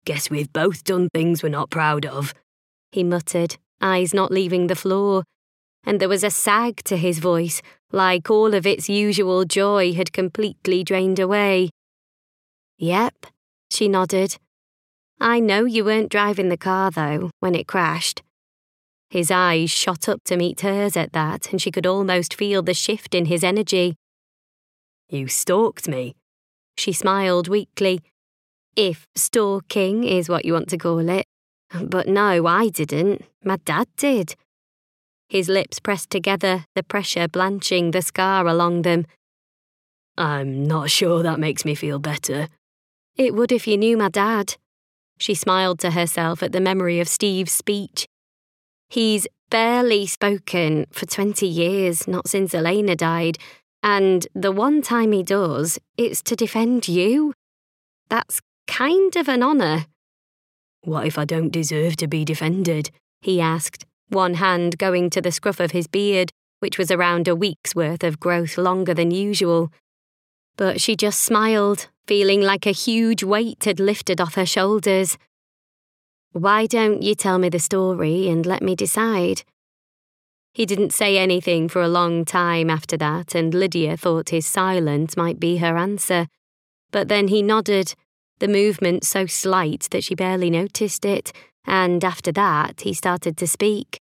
Guess we've both done things we're not proud of," he muttered, eyes not leaving the floor, and there was a sag to his voice, like all of its usual joy had completely drained away. "Yep," she nodded. "I know you weren't driving the car, though, when it crashed." His eyes shot up to meet hers at that, and she could almost feel the shift in his energy. "You stalked me," she smiled weakly. "If stalking is what you want to call it. But no, I didn't. My dad did." His lips pressed together, the pressure blanching the scar along them. "I'm not sure that makes me feel better." "It would if you knew my dad." She smiled to herself at the memory of Steve's speech. "He's barely spoken for 20 years, not since Elena died, and the one time he does, it's to defend you. That's kind of an honour." "What if I don't deserve to be defended?" he asked, one hand going to the scruff of his beard, which was around a week's worth of growth longer than usual. But she just smiled, feeling like a huge weight had lifted off her shoulders. "Why don't you tell me the story and let me decide?" He didn't say anything for a long time after that, and Lydia thought his silence might be her answer. But then he nodded, the movement so slight that she barely noticed it, and after that he started to speak.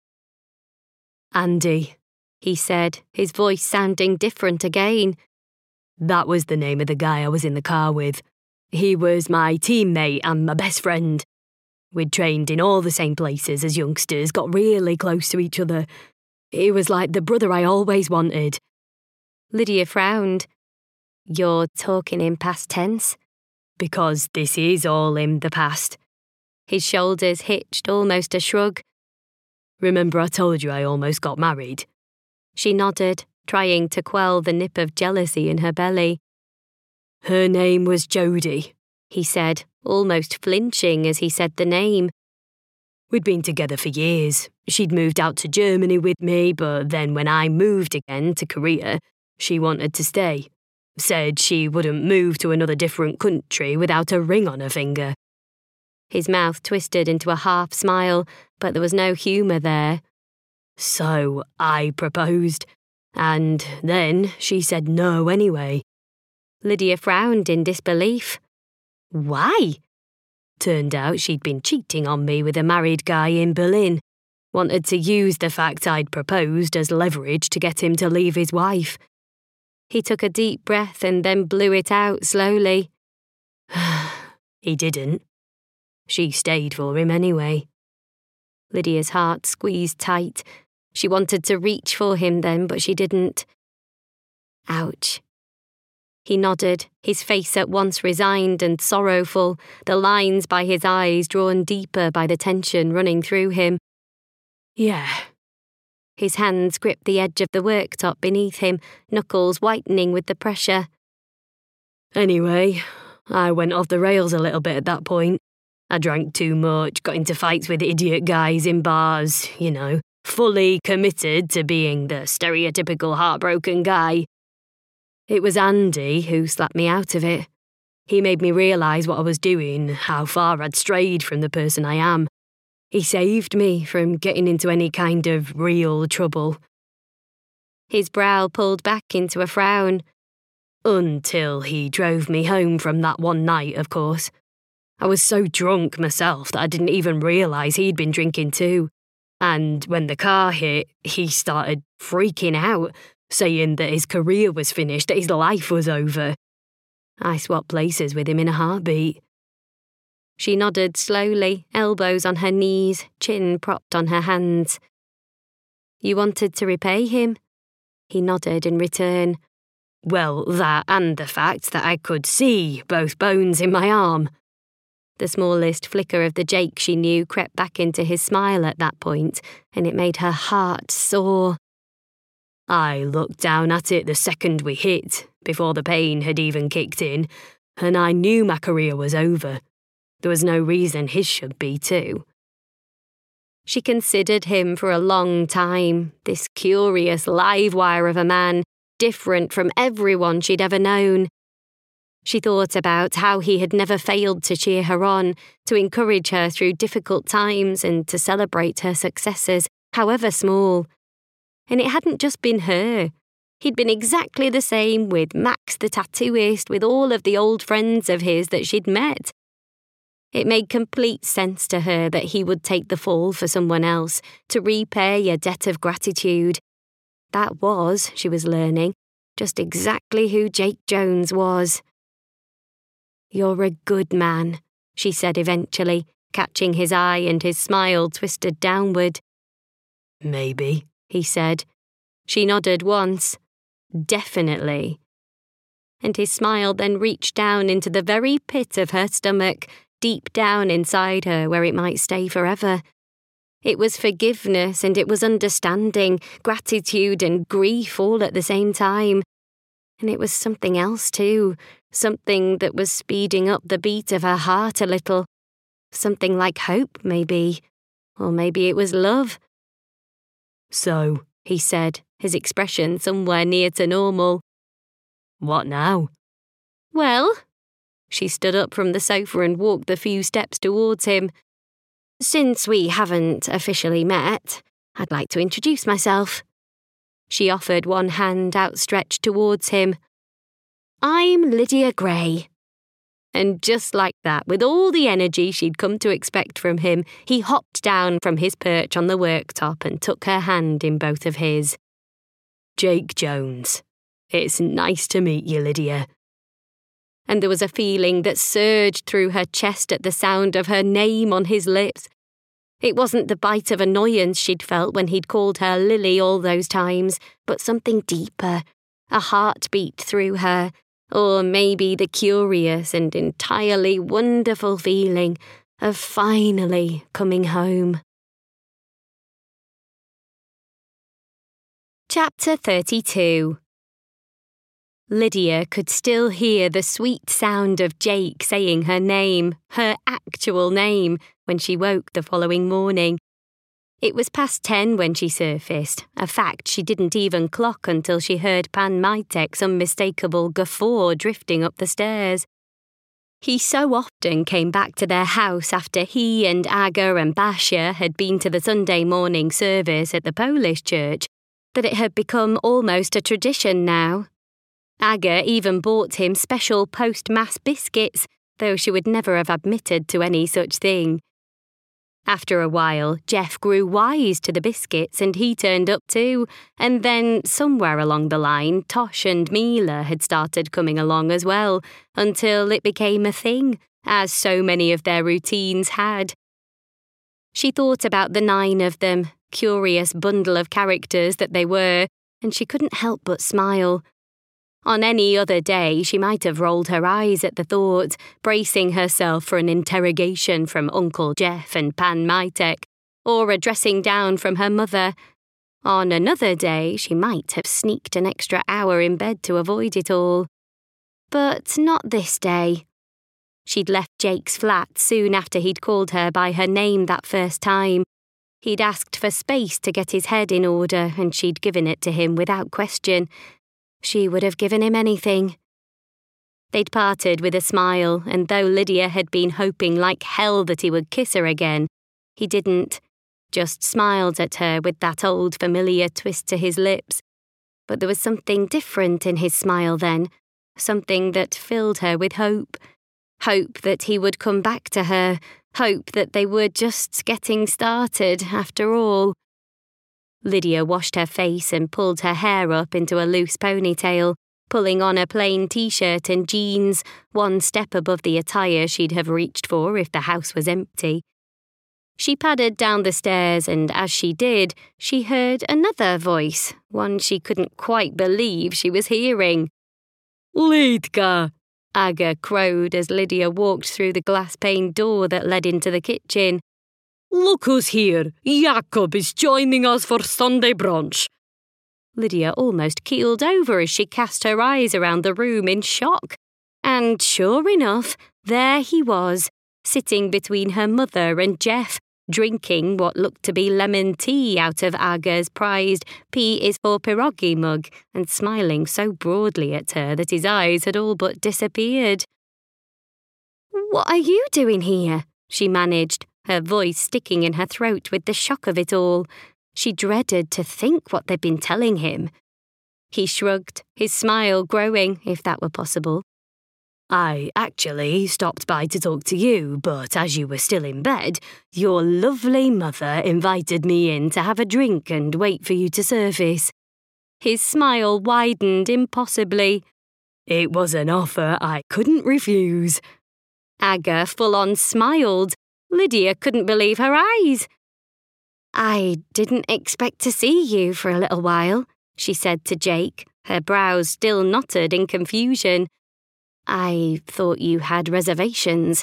"Andy," he said, his voice sounding different again. "That was the name of the guy I was in the car with. He was my teammate and my best friend. We'd trained in all the same places as youngsters, got really close to each other. He was like the brother I always wanted." Lydia frowned. "You're talking in past tense?" "Because this is all in the past." His shoulders hitched, almost a shrug. "Remember I told you I almost got married?" She nodded, trying to quell the nip of jealousy in her belly. "Her name was Jodie," he said, almost flinching as he said the name. "We'd been together for years. She'd moved out to Germany with me, but then when I moved again to Korea, she wanted to stay. Said she wouldn't move to another different country without a ring on her finger." His mouth twisted into a half smile, but there was no humour there. "So I proposed, and then she said no anyway." Lydia frowned in disbelief. "Why?" "Turned out she'd been cheating on me with a married guy in Berlin. Wanted to use the fact I'd proposed as leverage to get him to leave his wife." He took a deep breath and then blew it out slowly. "He didn't. She stayed for him anyway." Lydia's heart squeezed tight. She wanted to reach for him then, but she didn't. "Ouch." He nodded, his face at once resigned and sorrowful, the lines by his eyes drawn deeper by the tension running through him. "Yeah." His hands gripped the edge of the worktop beneath him, knuckles whitening with the pressure. "Anyway, I went off the rails a little bit at that point. I drank too much, got into fights with idiot guys in bars, fully committed to being the stereotypical heartbroken guy. It was Andy who slapped me out of it. He made me realise what I was doing, how far I'd strayed from the person I am. He saved me from getting into any kind of real trouble." His brow pulled back into a frown. "Until he drove me home from that one night, of course. I was so drunk myself that I didn't even realise he'd been drinking too. And when the car hit, he started freaking out, saying that his career was finished, that his life was over. I swapped places with him in a heartbeat." She nodded slowly, elbows on her knees, chin propped on her hands. "You wanted to repay him?" He nodded in return. "Well, that and the fact that I could see both bones in my arm." The smallest flicker of the Jake she knew crept back into his smile at that point, and it made her heart soar. "I looked down at it the second we hit, before the pain had even kicked in, and I knew my career was over. There was no reason his should be too." She considered him for a long time, this curious live wire of a man, different from everyone she'd ever known. She thought about how he had never failed to cheer her on, to encourage her through difficult times and to celebrate her successes, however small. And it hadn't just been her. He'd been exactly the same with Max the tattooist, with all of the old friends of his that she'd met. It made complete sense to her that he would take the fall for someone else, to repay a debt of gratitude. That was, she was learning, just exactly who Jake Jones was. "You're a good man," she said eventually, catching his eye and his smile twisted downward. "Maybe," he said. She nodded once. "Definitely." And his smile then reached down into the very pit of her stomach, deep down inside her where it might stay forever. It was forgiveness and it was understanding, gratitude and grief all at the same time. And it was something else too, something that was speeding up the beat of her heart a little. Something like hope, maybe. Or maybe it was love. "So," he said, his expression somewhere near to normal. "What now?" "Well," she stood up from the sofa and walked the few steps towards him. "Since we haven't officially met, I'd like to introduce myself." She offered one hand outstretched towards him. "I'm Lydia Gray." And just like that, with all the energy she'd come to expect from him, he hopped down from his perch on the worktop and took her hand in both of his. "Jake Jones. It's nice to meet you, Lydia." And there was a feeling that surged through her chest at the sound of her name on his lips. It wasn't the bite of annoyance she'd felt when he'd called her Lily all those times, but something deeper, a heartbeat through her, or maybe the curious and entirely wonderful feeling of finally coming home. Chapter 32. Lydia could still hear the sweet sound of Jake saying her name, her actual name, when she woke the following morning. It was past 10 when she surfaced, a fact she didn't even clock until she heard Pan Mytek's unmistakable guffaw drifting up the stairs. He so often came back to their house after he and Aga and Basia had been to the Sunday morning service at the Polish church that it had become almost a tradition now. Aga even bought him special post-mass biscuits, though she would never have admitted to any such thing. After a while, Jeff grew wise to the biscuits and he turned up too, and then somewhere along the line, Tosh and Mila had started coming along as well, until it became a thing, as so many of their routines had. She thought about the 9 of them, curious bundle of characters that they were, and she couldn't help but smile. On any other day, she might have rolled her eyes at the thought, bracing herself for an interrogation from Uncle Jeff and Pan Mytek, or a dressing down from her mother. On another day, she might have sneaked an extra hour in bed to avoid it all. But not this day. She'd left Jake's flat soon after he'd called her by her name that first time. He'd asked for space to get his head in order, and she'd given it to him without question. She would have given him anything. They'd parted with a smile, and though Lydia had been hoping like hell that he would kiss her again, he didn't, just smiled at her with that old familiar twist to his lips. But there was something different in his smile then, something that filled her with hope. Hope that he would come back to her, hope that they were just getting started after all. Lydia washed her face and pulled her hair up into a loose ponytail, pulling on a plain t-shirt and jeans, one step above the attire she'd have reached for if the house was empty. She padded down the stairs, and as she did, she heard another voice, one she couldn't quite believe she was hearing. "Lidka!" Aga crowed as Lydia walked through the glass-paned door that led into the kitchen. "Look who's here! Jakob is joining us for Sunday brunch." Lydia almost keeled over as she cast her eyes around the room in shock. And sure enough, there he was, sitting between her mother and Jeff, drinking what looked to be lemon tea out of Aga's prized P is for pierogi mug and smiling so broadly at her that his eyes had all but disappeared. "What are you doing here?" she managed, her voice sticking in her throat with the shock of it all. She dreaded to think what they'd been telling him. He shrugged, his smile growing, if that were possible. "I actually stopped by to talk to you, but as you were still in bed, your lovely mother invited me in to have a drink and wait for you to surface." His smile widened impossibly. "It was an offer I couldn't refuse." Aga full-on smiled. Lydia couldn't believe her eyes. "I didn't expect to see you for a little while," she said to Jake, her brows still knotted in confusion. "I thought you had reservations."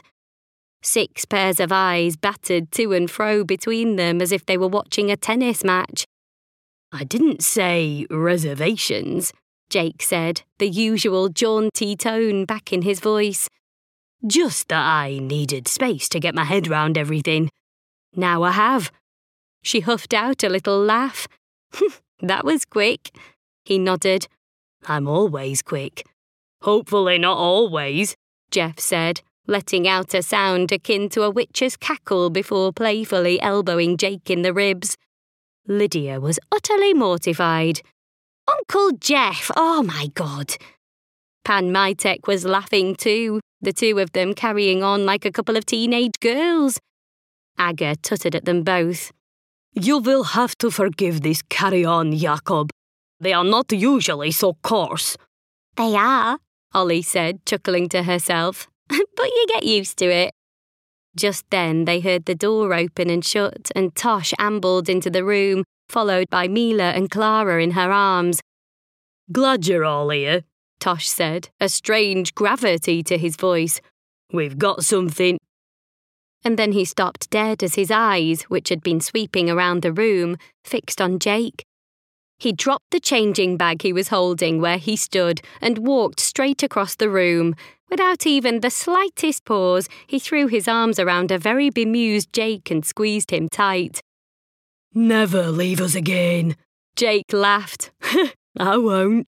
6 pairs of eyes battered to and fro between them as if they were watching a tennis match. "I didn't say reservations," Jake said, the usual jaunty tone back in his voice. "Just that I needed space to get my head round everything. Now I have." She huffed out a little laugh. "That was quick." He nodded. "I'm always quick." "Hopefully not always," Jeff said, letting out a sound akin to a witch's cackle before playfully elbowing Jake in the ribs. Lydia was utterly mortified. "Uncle Jeff, oh my God." Pan Mytek was laughing too, the two of them carrying on like a couple of teenage girls. Aga tutted at them both. "You will have to forgive this carry-on, Jacob. They are not usually so coarse." "They are," Ollie said, chuckling to herself. "But you get used to it." Just then they heard the door open and shut, and Tosh ambled into the room, followed by Mila and Clara in her arms. "Glad you're all here," Tosh said, a strange gravity to his voice. "We've got something." And then he stopped dead as his eyes, which had been sweeping around the room, fixed on Jake. He dropped the changing bag he was holding where he stood and walked straight across the room. Without even the slightest pause, he threw his arms around a very bemused Jake and squeezed him tight. "Never leave us again," Jake laughed. "I won't."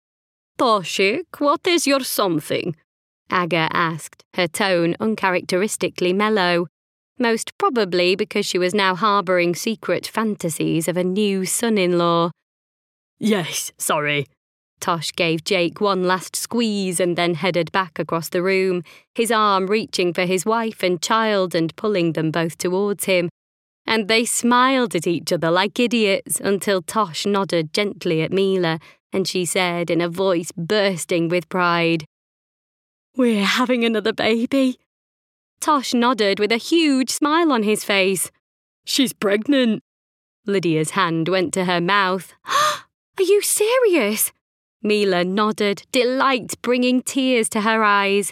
"Toshik, what is your something?" Aga asked, her tone uncharacteristically mellow, most probably because she was now harbouring secret fantasies of a new son-in-law. "Yes, sorry." Tosh gave Jake one last squeeze and then headed back across the room, his arm reaching for his wife and child and pulling them both towards him. And they smiled at each other like idiots until Tosh nodded gently at Mila, and she said in a voice bursting with pride, "We're having another baby." Tosh nodded with a huge smile on his face. "She's pregnant." Lydia's hand went to her mouth. "Are you serious?" Mila nodded, delight bringing tears to her eyes.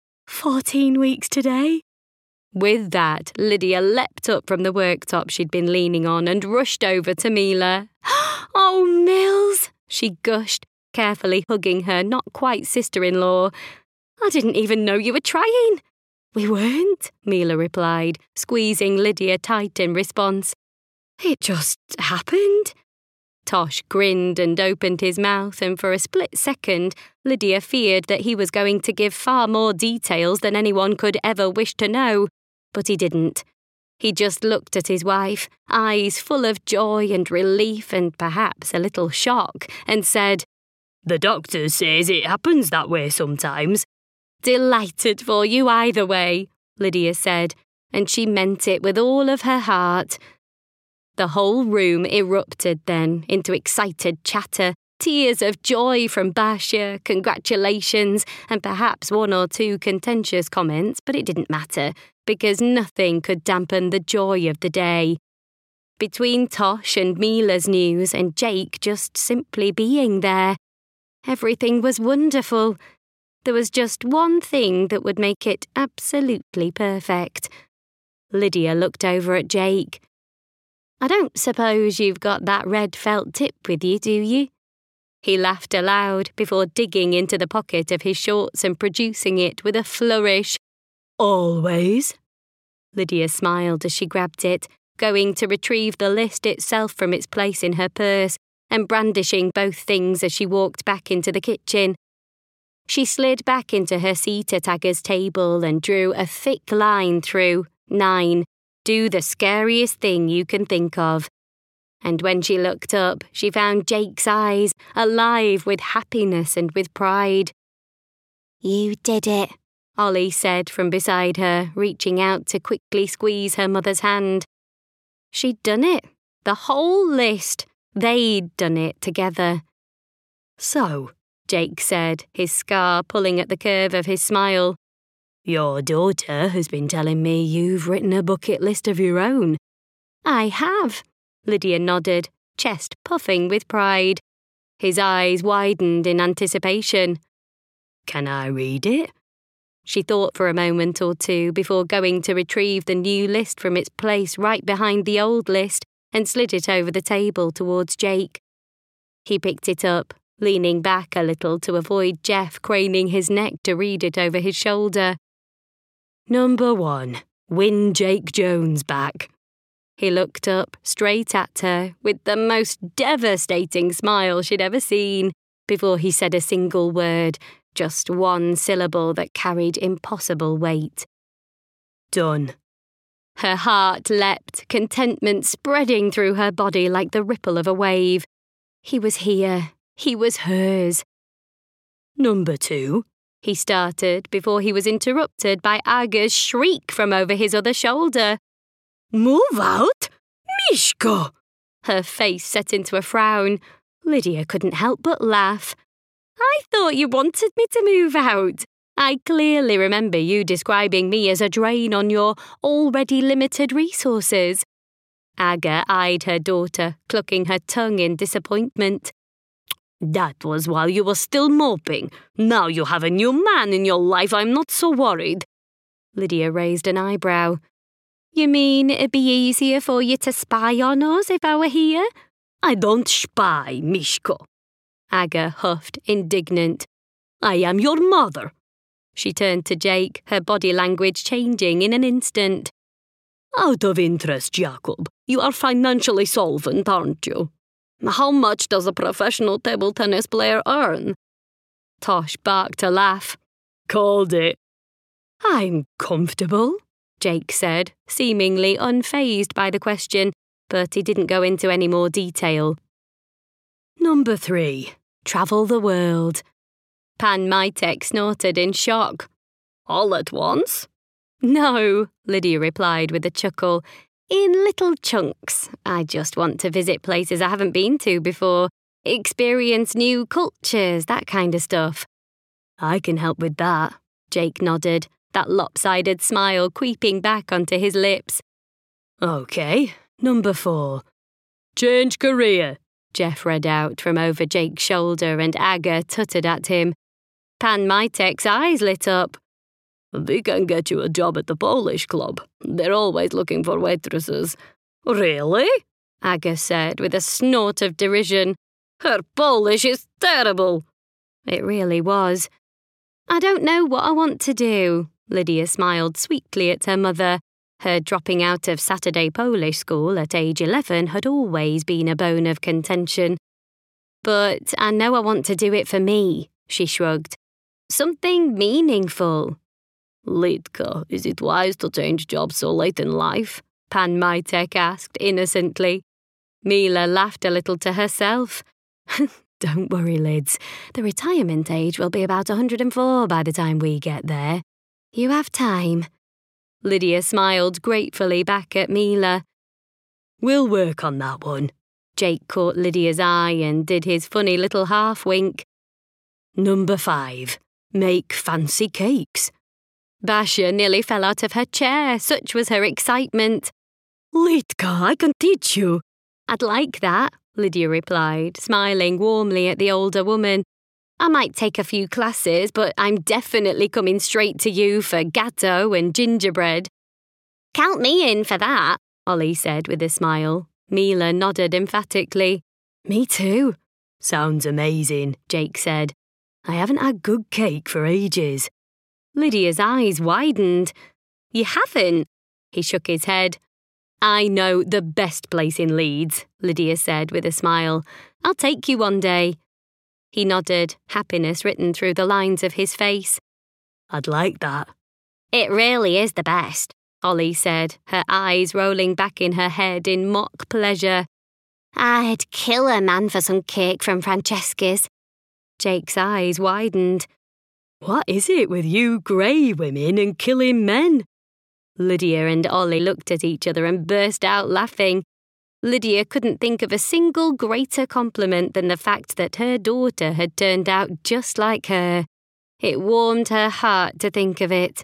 14 weeks today. With that, Lydia leapt up from the worktop she'd been leaning on and rushed over to Mila. "Oh, Mills," she gushed, carefully hugging her not-quite sister-in-law. "I didn't even know you were trying." "We weren't," Mila replied, squeezing Lydia tight in response. "It just happened." Tosh grinned and opened his mouth, and for a split second, Lydia feared that he was going to give far more details than anyone could ever wish to know. But he didn't. He just looked at his wife, eyes full of joy and relief and perhaps a little shock, and said, "The doctor says it happens that way sometimes." "Delighted for you either way," Lydia said, and she meant it with all of her heart. The whole room erupted then into excited chatter, tears of joy from Basia, congratulations, and perhaps 1 or 2 contentious comments, but it didn't matter, because nothing could dampen the joy of the day. Between Tosh and Mila's news and Jake just simply being there, everything was wonderful. There was just one thing that would make it absolutely perfect. Lydia looked over at Jake. "I don't suppose you've got that red felt tip with you, do you?" He laughed aloud before digging into the pocket of his shorts and producing it with a flourish. "Always." Lydia smiled as she grabbed it, going to retrieve the list itself from its place in her purse and brandishing both things as she walked back into the kitchen. She slid back into her seat at Aga's table and drew a thick line through 9. Do the scariest thing you can think of. And when she looked up, she found Jake's eyes, alive with happiness and with pride. "You did it," Ollie said from beside her, reaching out to quickly squeeze her mother's hand. She'd done it. The whole list. They'd done it together. "So," Jake said, his scar pulling at the curve of his smile, "your daughter has been telling me you've written a bucket list of your own." "I have," Lydia nodded, chest puffing with pride. His eyes widened in anticipation. "Can I read it?" She thought for a moment or two before going to retrieve the new list from its place right behind the old list and slid it over the table towards Jake. He picked it up, leaning back a little to avoid Jeff craning his neck to read it over his shoulder. "Number 1. Win Jake Jones back." He looked up straight at her with the most devastating smile she'd ever seen before he said a single word, just one syllable that carried impossible weight. "Done." Her heart leapt, contentment spreading through her body like the ripple of a wave. He was here. He was hers. "Number 2, he started before he was interrupted by Aga's shriek from over his other shoulder. "Move out? Mishko!" Her face set into a frown. Lydia couldn't help but laugh. "I thought you wanted me to move out. I clearly remember you describing me as a drain on your already limited resources." Aga eyed her daughter, clucking her tongue in disappointment. "That was while you were still moping. Now you have a new man in your life, I'm not so worried." Lydia raised an eyebrow. "You mean it'd be easier for you to spy on us if I were here?" "I don't spy, Mishko." Aga huffed, indignant. "I am your mother." She turned to Jake, her body language changing in an instant. "Out of interest, Jacob, you are financially solvent, aren't you? How much does a professional table tennis player earn?" Tosh barked a laugh. "Called it." "I'm comfortable," Jake said, seemingly unfazed by the question, but he didn't go into any more detail. "Number 3, travel the world." Pan Mytek snorted in shock. "All at once?" "No," Lydia replied with a chuckle. "In little chunks. I just want to visit places I haven't been to before, experience new cultures, that kind of stuff." "I can help with that," Jake nodded, that lopsided smile creeping back onto his lips. "Okay, number 4. Change career," Jeff read out from over Jake's shoulder, and Aga tutted at him. Pan Mytek's eyes lit up. "We can get you a job at the Polish club. They're always looking for waitresses." "Really?" Aga said with a snort of derision. "Her Polish is terrible." It really was. "I don't know what I want to do," Lydia smiled sweetly at her mother. Her dropping out of Saturday Polish school at age 11 had always been a bone of contention. "But I know I want to do it for me," she shrugged. "Something meaningful." "Litka, is it wise to change jobs so late in life?" Pan Mytek asked innocently. Mila laughed a little to herself. "Don't worry, Lids. The retirement age will be about 104 by the time we get there. You have time." Lydia smiled gratefully back at Mila. "We'll work on that one." Jake caught Lydia's eye and did his funny little half-wink. "Number 5. Make fancy cakes." Basha nearly fell out of her chair, such was her excitement. "Litka, I can teach you." "I'd like that," Lydia replied, smiling warmly at the older woman. "I might take a few classes, but I'm definitely coming straight to you for gatto and gingerbread." "Count me in for that," Ollie said with a smile. Mila nodded emphatically. "Me too." "Sounds amazing," Jake said. "I haven't had good cake for ages." Lydia's eyes widened. "You haven't?" He shook his head. I know the best place in Leeds, Lydia said with a smile. I'll take you one day. He nodded, happiness written through the lines of his face. I'd like that. It really is the best, Ollie said, her eyes rolling back in her head in mock pleasure. I'd kill a man for some cake from Francesca's. Jake's eyes widened. What is it with you grey women and killing men? Lydia and Ollie looked at each other and burst out laughing. Lydia couldn't think of a single greater compliment than the fact that her daughter had turned out just like her. It warmed her heart to think of it.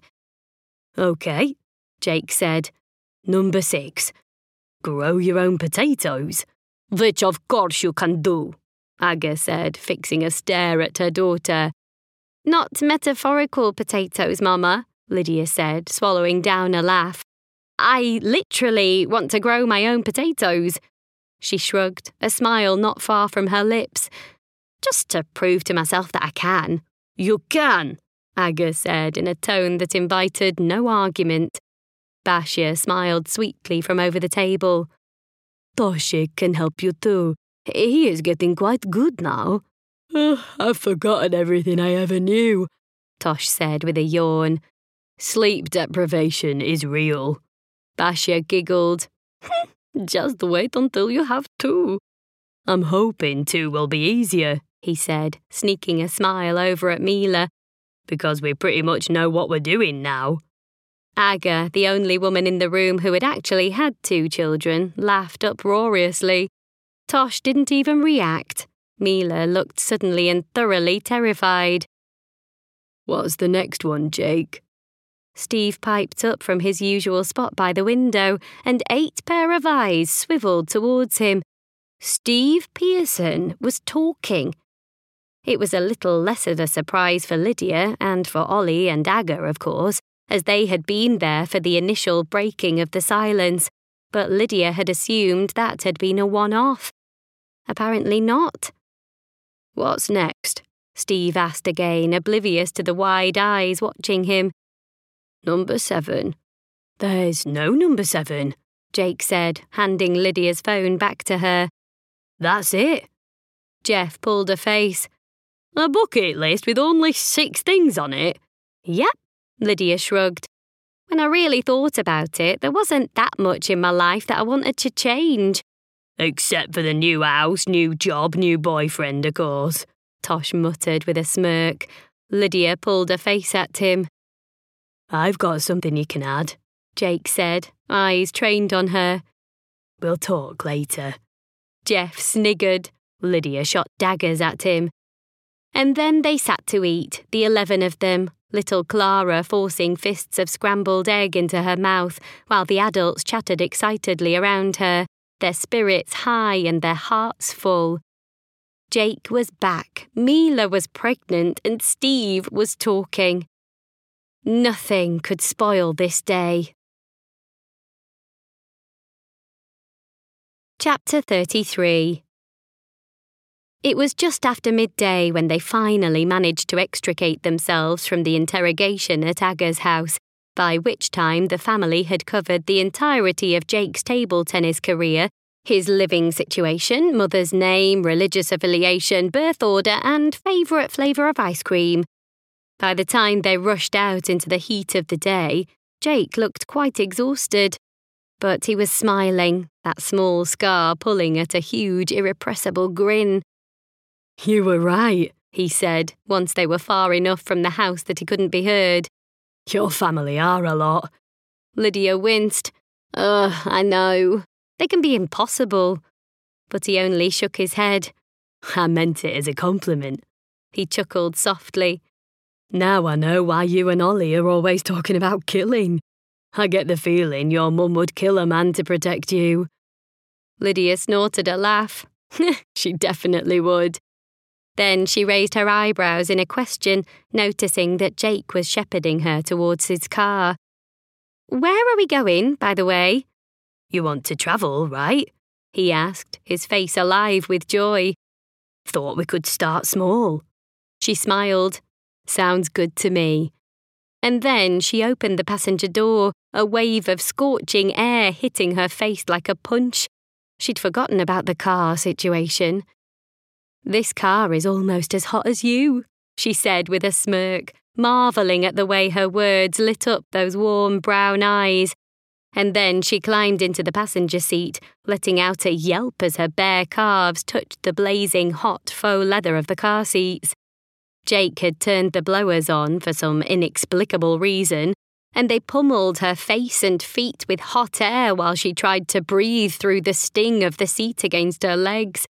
OK, Jake said. Number 6. Grow your own potatoes. Which of course you can do, Aga said, fixing a stare at her daughter. Not metaphorical potatoes, Mama, Lydia said, swallowing down a laugh. I literally want to grow my own potatoes. She shrugged, a smile not far from her lips. Just to prove to myself that I can. You can, Aga said in a tone that invited no argument. Bashir smiled sweetly from over the table. Toshik can help you too. He is getting quite good now. I've forgotten everything I ever knew, Tosh said with a yawn. Sleep deprivation is real. Bashir giggled. Just wait until you have 2. I'm hoping 2 will be easier, he said, sneaking a smile over at Mila, because we pretty much know what we're doing now. Aga, the only woman in the room who had actually had 2 children, laughed uproariously. Tosh didn't even react. Mila looked suddenly and thoroughly terrified. What's the next one, Jake? Steve piped up from his usual spot by the window, and 8 pair of eyes swivelled towards him. Steve Pearson was talking. It was a little less of a surprise for Lydia and for Ollie and Aga, of course, as they had been there for the initial breaking of the silence, but Lydia had assumed that had been a one-off. Apparently not. What's next? Steve asked again, oblivious to the wide eyes watching him. Number 7. There's no number 7, Jake said, handing Lydia's phone back to her. That's it. Jeff pulled a face. A bucket list with only 6 things on it? Yep, Lydia shrugged. When I really thought about it, there wasn't that much in my life that I wanted to change. Except for the new house, new job, new boyfriend, of course, Tosh muttered with a smirk. Lydia pulled a face at him. I've got something you can add, Jake said, eyes trained on her. We'll talk later. Jeff sniggered. Lydia shot daggers at him. And then they sat to eat, the 11 of them, little Clara forcing fists of scrambled egg into her mouth, while the adults chattered excitedly around her, their spirits high and their hearts full. Jake was back, Mila was pregnant, and Steve was talking. Nothing could spoil this day. Chapter 33. It was just after midday when they finally managed to extricate themselves from the interrogation at Aga's house, by which time the family had covered the entirety of Jake's table tennis career, his living situation, mother's name, religious affiliation, birth order, and favourite flavour of ice cream. By the time they rushed out into the heat of the day, Jake looked quite exhausted. But he was smiling, that small scar pulling at a huge, irrepressible grin. You were right, he said, once they were far enough from the house that he couldn't be heard. Your family are a lot. Lydia winced. I know. They can be impossible. But he only shook his head. I meant it as a compliment. He chuckled softly. Now I know why you and Ollie are always talking about killing. I get the feeling your mum would kill a man to protect you. Lydia snorted a laugh. She definitely would. Then she raised her eyebrows in a question, noticing that Jake was shepherding her towards his car. Where are we going, by the way? You want to travel, right? He asked, his face alive with joy. Thought we could start small. She smiled. Sounds good to me. And then she opened the passenger door, a wave of scorching air hitting her face like a punch. She'd forgotten about the car situation. "This car is almost as hot as you," she said with a smirk, marvelling at the way her words lit up those warm brown eyes. And then she climbed into the passenger seat, letting out a yelp as her bare calves touched the blazing hot faux leather of the car seats. Jake had turned the blowers on for some inexplicable reason, and they pummeled her face and feet with hot air while she tried to breathe through the sting of the seat against her legs.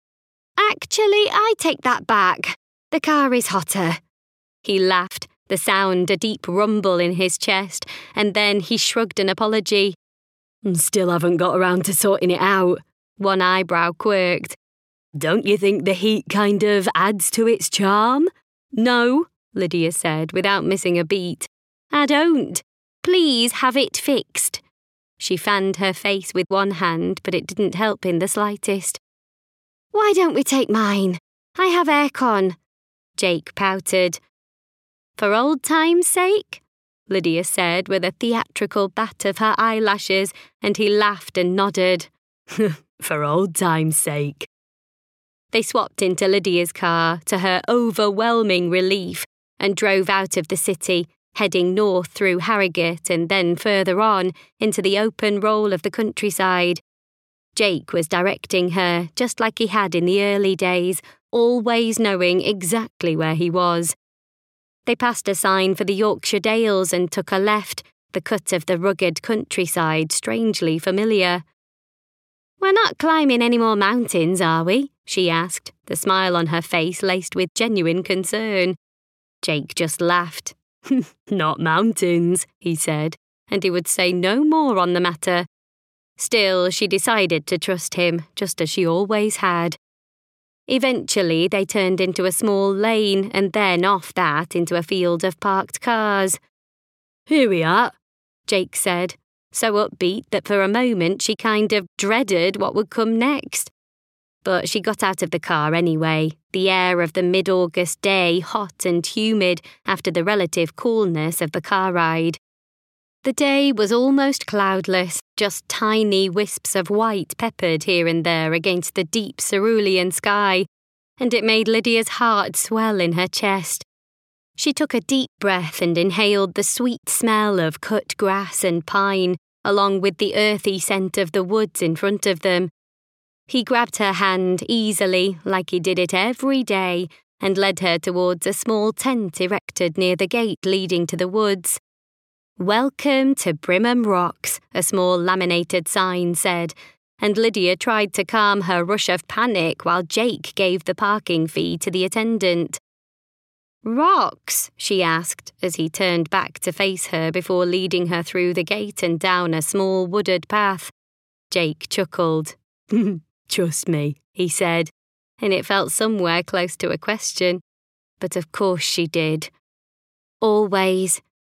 "Actually, I take that back. The car is hotter." He laughed, the sound a deep rumble in his chest, and then he shrugged an apology. "Still haven't got around to sorting it out," one eyebrow quirked. "Don't you think the heat kind of adds to its charm?" "No," Lydia said without missing a beat. "I don't. Please have it fixed." She fanned her face with one hand, but it didn't help in the slightest. "Why don't we take mine? I have aircon." Jake pouted. "For old time's sake?" Lydia said with a theatrical bat of her eyelashes, and he laughed and nodded. "For old time's sake." They swapped into Lydia's car, to her overwhelming relief, and drove out of the city, heading north through Harrogate and then further on into the open roll of the countryside. Jake was directing her, just like he had in the early days, always knowing exactly where he was. They passed a sign for the Yorkshire Dales and took a left, the cut of the rugged countryside strangely familiar. "We're not climbing any more mountains, are we?" she asked, the smile on her face laced with genuine concern. Jake just laughed. "Not mountains," he said, and he would say no more on the matter. Still, she decided to trust him, just as she always had. Eventually, they turned into a small lane and then off that into a field of parked cars. "Here we are," Jake said, so upbeat that for a moment she kind of dreaded what would come next. But she got out of the car anyway, the air of the mid-August day hot and humid after the relative coolness of the car ride. The day was almost cloudless, just tiny wisps of white peppered here and there against the deep cerulean sky, and it made Lydia's heart swell in her chest. She took a deep breath and inhaled the sweet smell of cut grass and pine, along with the earthy scent of the woods in front of them. He grabbed her hand easily, like he did it every day, and led her towards a small tent erected near the gate leading to the woods. "Welcome to Brimham Rocks," a small laminated sign said, and Lydia tried to calm her rush of panic while Jake gave the parking fee to the attendant. "Rocks?" she asked as he turned back to face her before leading her through the gate and down a small wooded path. Jake chuckled. "Trust me," he said, and it felt somewhere close to a question. But of course she did. "Always."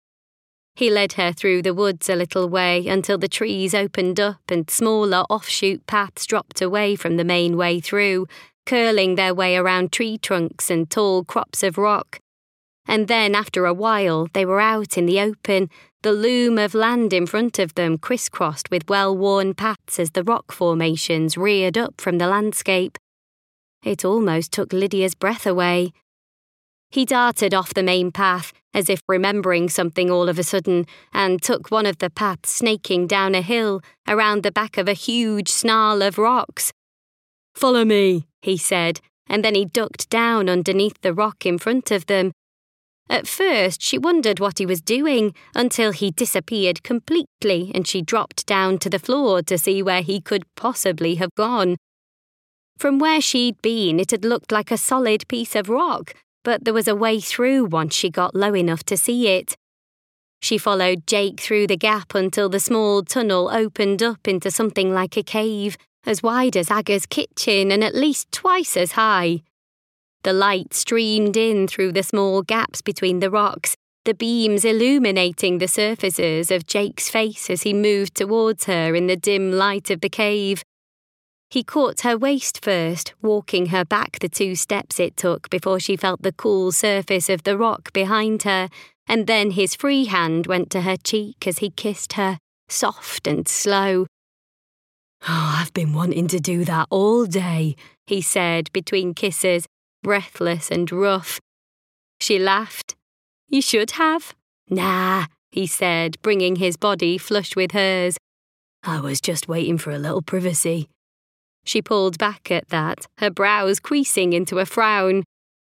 He led her through the woods a little way until the trees opened up and smaller offshoot paths dropped away from the main way through, curling their way around tree trunks and tall crops of rock. And then after a while they were out in the open, the loom of land in front of them crisscrossed with well-worn paths as the rock formations reared up from the landscape. It almost took Lydia's breath away. He darted off the main path, as if remembering something all of a sudden, and took one of the paths snaking down a hill, around the back of a huge snarl of rocks. "Follow me," he said, and then he ducked down underneath the rock in front of them. At first, she wondered what he was doing, until he disappeared completely and she dropped down to the floor to see where he could possibly have gone. From where she'd been, it had looked like a solid piece of rock, but there was a way through once she got low enough to see it. She followed Jake through the gap until the small tunnel opened up into something like a cave, as wide as Aga's kitchen and at least twice as high. The light streamed in through the small gaps between the rocks, the beams illuminating the surfaces of Jake's face as he moved towards her in the dim light of the cave. He caught her waist first, walking her back the 2 steps it took before she felt the cool surface of the rock behind her, and then his free hand went to her cheek as he kissed her, soft and slow. "Oh, I've been wanting to do that all day," he said between kisses, breathless and rough. She laughed. "You should have." "Nah," he said, bringing his body flush with hers. "I was just waiting for a little privacy." She pulled back at that, her brows creasing into a frown.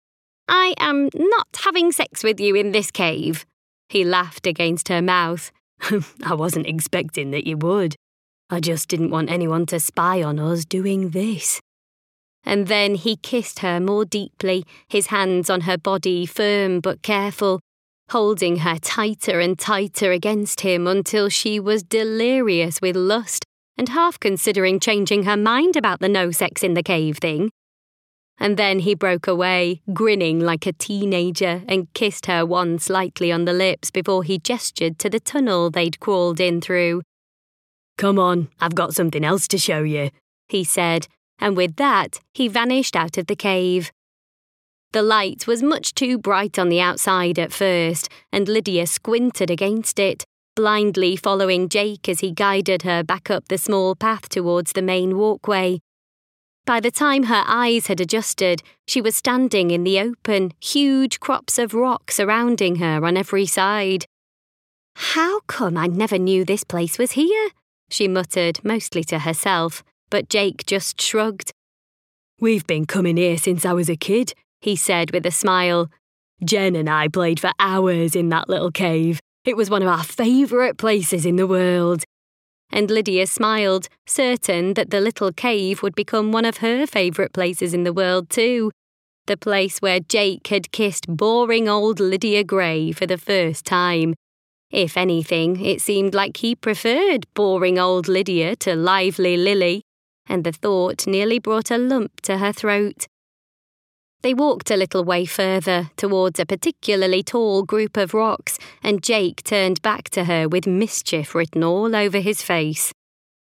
"I am not having sex with you in this cave." He laughed against her mouth. "I wasn't expecting that you would. I just didn't want anyone to spy on us doing this." And then he kissed her more deeply, his hands on her body firm but careful, holding her tighter and tighter against him until she was delirious with lust and half considering changing her mind about the no sex in the cave thing. And then he broke away, grinning like a teenager, and kissed her once lightly on the lips before he gestured to the tunnel they'd crawled in through. "Come on, I've got something else to show you," he said, and with that he vanished out of the cave. The light was much too bright on the outside at first, and Lydia squinted against it, blindly following Jake as he guided her back up the small path towards the main walkway. By the time her eyes had adjusted, she was standing in the open, huge crops of rock surrounding her on every side. "How come I never knew this place was here?" she muttered, mostly to herself, but Jake just shrugged. "We've been coming here since I was a kid," he said with a smile. "Jen and I played for hours in that little cave. It was one of our favourite places in the world." And Lydia smiled, certain that the little cave would become one of her favourite places in the world too. The place where Jake had kissed boring old Lydia Gray for the first time. If anything, it seemed like he preferred boring old Lydia to lively Lily, and the thought nearly brought a lump to her throat. They walked a little way further, towards a particularly tall group of rocks, and Jake turned back to her with mischief written all over his face.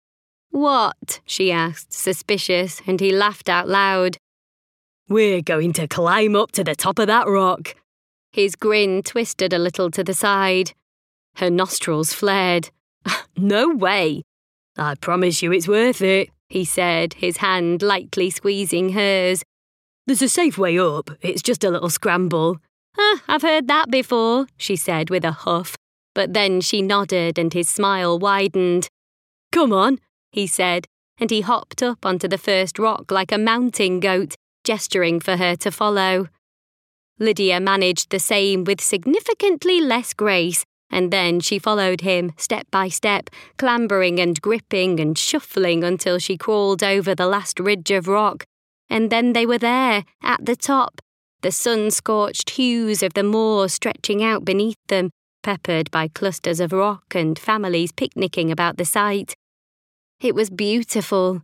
"What?" she asked, suspicious, and he laughed out loud. "We're going to climb up to the top of that rock." His grin twisted a little to the side. Her nostrils flared. "No way." "I promise you it's worth it," he said, his hand lightly squeezing hers. "There's a safe way up, it's just a little scramble." "I've heard that before," she said with a huff, but then she nodded and his smile widened. "Come on," he said, and he hopped up onto the first rock like a mountain goat, gesturing for her to follow. Lydia managed the same with significantly less grace, and then she followed him, step by step, clambering and gripping and shuffling until she crawled over the last ridge of rock. And then they were there, at the top, the sun-scorched hues of the moor stretching out beneath them, peppered by clusters of rock and families picnicking about the site. It was beautiful.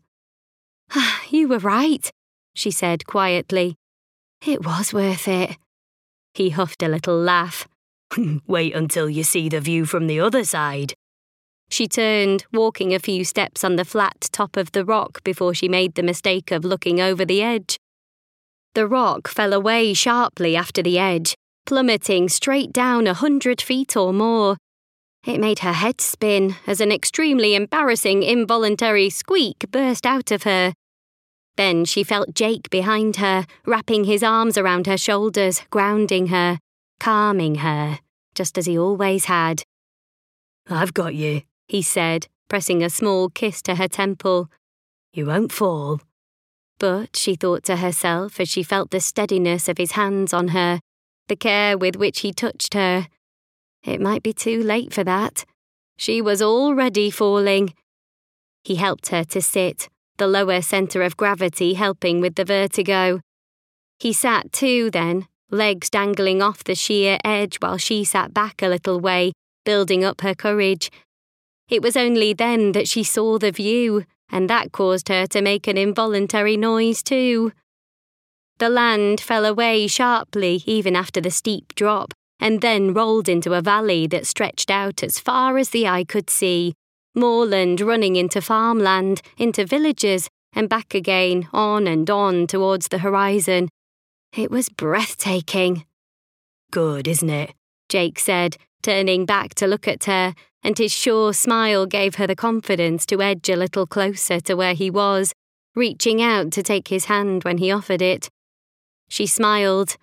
"You were right," she said quietly. "It was worth it." He huffed a little laugh. "Wait until you see the view from the other side." She turned, walking a few steps on the flat top of the rock before she made the mistake of looking over the edge. The rock fell away sharply after the edge, plummeting straight down 100 feet or more. It made her head spin as an extremely embarrassing involuntary squeak burst out of her. Then she felt Jake behind her, wrapping his arms around her shoulders, grounding her, calming her, just as he always had. "I've got you," he said, pressing a small kiss to her temple. "You won't fall." But, she thought to herself as she felt the steadiness of his hands on her, the care with which he touched her, it might be too late for that. She was already falling. He helped her to sit, the lower centre of gravity helping with the vertigo. He sat too then, legs dangling off the sheer edge while she sat back a little way, building up her courage. It was only then that she saw the view, and that caused her to make an involuntary noise too. The land fell away sharply even after the steep drop, and then rolled into a valley that stretched out as far as the eye could see, moorland running into farmland, into villages, and back again, on and on towards the horizon. It was breathtaking. "Good, isn't it?" Jake said, turning back to look at her, and his sure smile gave her the confidence to edge a little closer to where he was, reaching out to take his hand when he offered it. She smiled.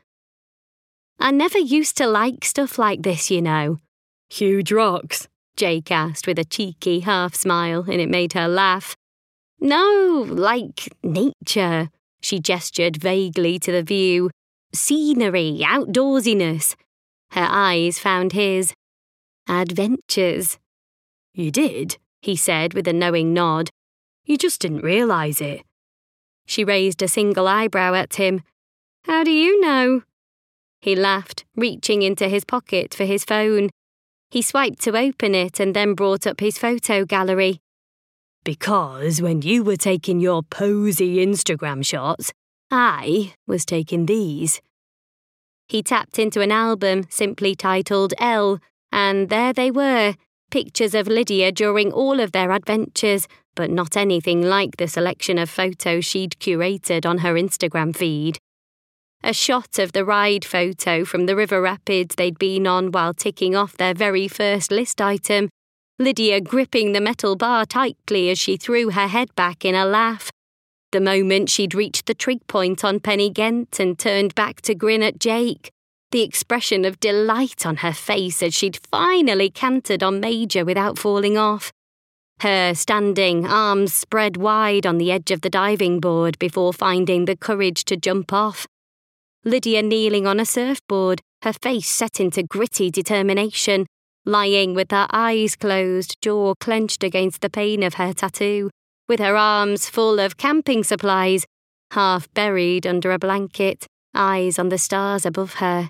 I never used to like stuff like this, you know. Huge rocks? Jake asked with a cheeky half-smile, and it made her laugh. No, like nature. She gestured vaguely to the view. Scenery, outdoorsiness. Her eyes found his. Adventures. You did, he said with a knowing nod. You just didn't realise it. She raised a single eyebrow at him. How do you know? He laughed, reaching into his pocket for his phone. He swiped to open it and then brought up his photo gallery. Because when you were taking your posy Instagram shots, I was taking these. He tapped into an album simply titled L, and there they were, pictures of Lydia during all of their adventures, but not anything like the selection of photos she'd curated on her Instagram feed. A shot of the ride photo from the river rapids they'd been on while ticking off their very first list item, Lydia gripping the metal bar tightly as she threw her head back in a laugh. The moment she'd reached the trig point on Penny Ghent and turned back to grin at Jake, the expression of delight on her face as she'd finally cantered on Major without falling off. Her standing, arms spread wide on the edge of the diving board before finding the courage to jump off. Lydia kneeling on a surfboard, her face set into gritty determination, lying with her eyes closed, jaw clenched against the pain of her tattoo, with her arms full of camping supplies, half buried under a blanket, eyes on the stars above her.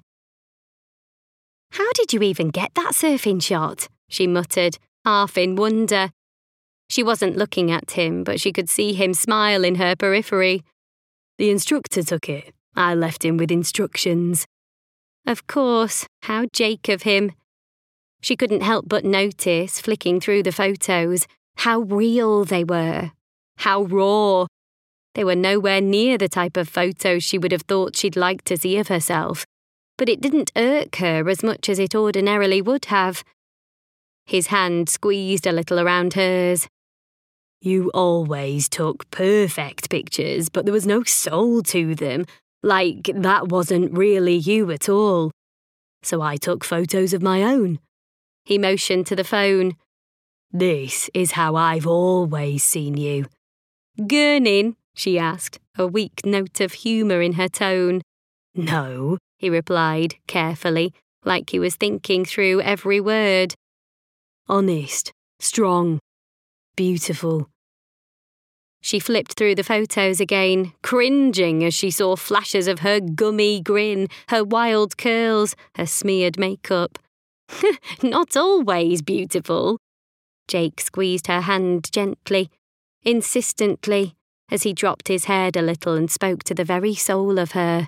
How did you even get that surfing shot? She muttered, half in wonder. She wasn't looking at him, but she could see him smile in her periphery. The instructor took it. I left him with instructions. Of course, how Jake of him. She couldn't help but notice, flicking through the photos, how real they were. How raw. They were nowhere near the type of photos she would have thought she'd like to see of herself, but it didn't irk her as much as it ordinarily would have. His hand squeezed a little around hers. You always took perfect pictures, but there was no soul to them. Like, that wasn't really you at all. So I took photos of my own. He motioned to the phone. This is how I've always seen you. Gurning? She asked, a weak note of humour in her tone. No, he replied, carefully, like he was thinking through every word. Honest, strong, beautiful. She flipped through the photos again, cringing as she saw flashes of her gummy grin, her wild curls, her smeared makeup. Not always beautiful. Jake squeezed her hand gently, insistently, as he dropped his head a little and spoke to the very soul of her.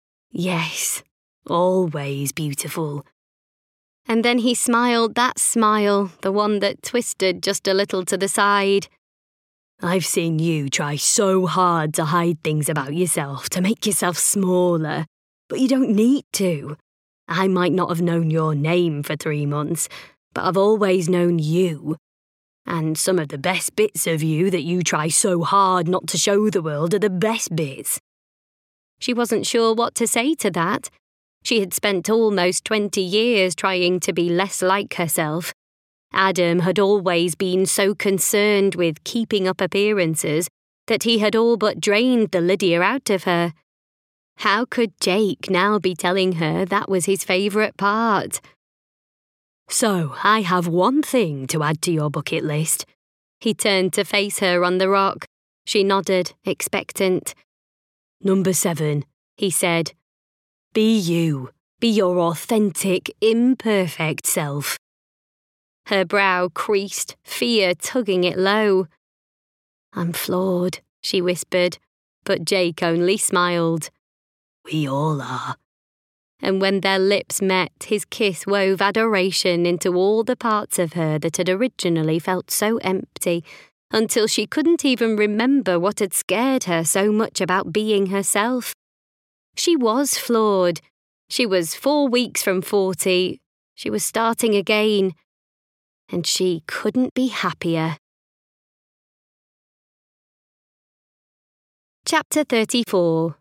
Yes, always beautiful. And then he smiled that smile, the one that twisted just a little to the side. I've seen you try so hard to hide things about yourself, to make yourself smaller, but you don't need to. I might not have known your name for 3 months, but I've always known you. And some of the best bits of you that you try so hard not to show the world are the best bits. She wasn't sure what to say to that. She had spent almost 20 years trying to be less like herself. Adam had always been so concerned with keeping up appearances that he had all but drained the Lydia out of her. How could Jake now be telling her that was his favourite part? So, I have one thing to add to your bucket list. He turned to face her on the rock. She nodded, expectant. Number 7, he said. Be you. Be your authentic, imperfect self. Her brow creased, fear tugging it low. I'm flawed, she whispered, but Jake only smiled. We all are. And when their lips met, his kiss wove adoration into all the parts of her that had originally felt so empty, until she couldn't even remember what had scared her so much about being herself. She was flawed. She was 4 weeks from 40, She was starting again, and she couldn't be happier. Chapter 34.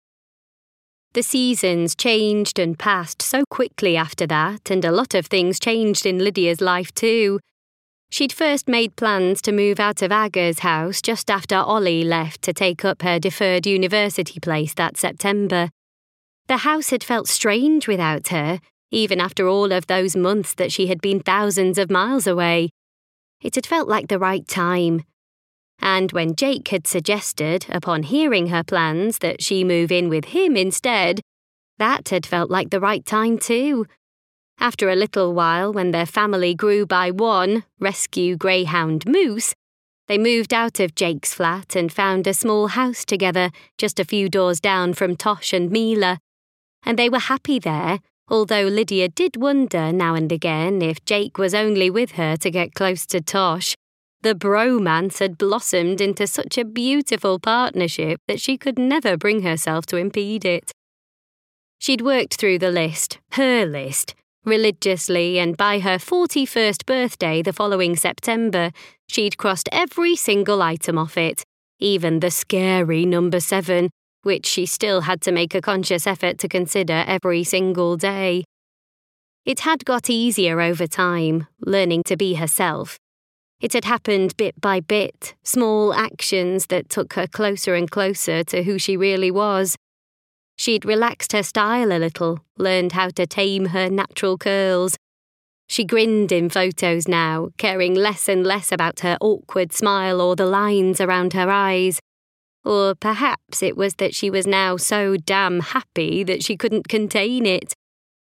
The seasons changed and passed so quickly after that, and a lot of things changed in Lydia's life too. She'd first made plans to move out of Aga's house just after Ollie left to take up her deferred university place that September. The house had felt strange without her, even after all of those months that she had been thousands of miles away. It had felt like the right time. And when Jake had suggested, upon hearing her plans, that she move in with him instead, that had felt like the right time too. After a little while, when their family grew by one rescue greyhound moose, they moved out of Jake's flat and found a small house together just a few doors down from Tosh and Mila. And they were happy there, although Lydia did wonder now and again if Jake was only with her to get close to Tosh. The bromance had blossomed into such a beautiful partnership that she could never bring herself to impede it. She'd worked through the list, her list, religiously, and by her 41st birthday the following September, she'd crossed every single item off it, even the scary number 7, which she still had to make a conscious effort to consider every single day. It had got easier over time, learning to be herself. It had happened bit by bit, small actions that took her closer and closer to who she really was. She'd relaxed her style a little, learned how to tame her natural curls. She grinned in photos now, caring less and less about her awkward smile or the lines around her eyes. Or perhaps it was that she was now so damn happy that she couldn't contain it.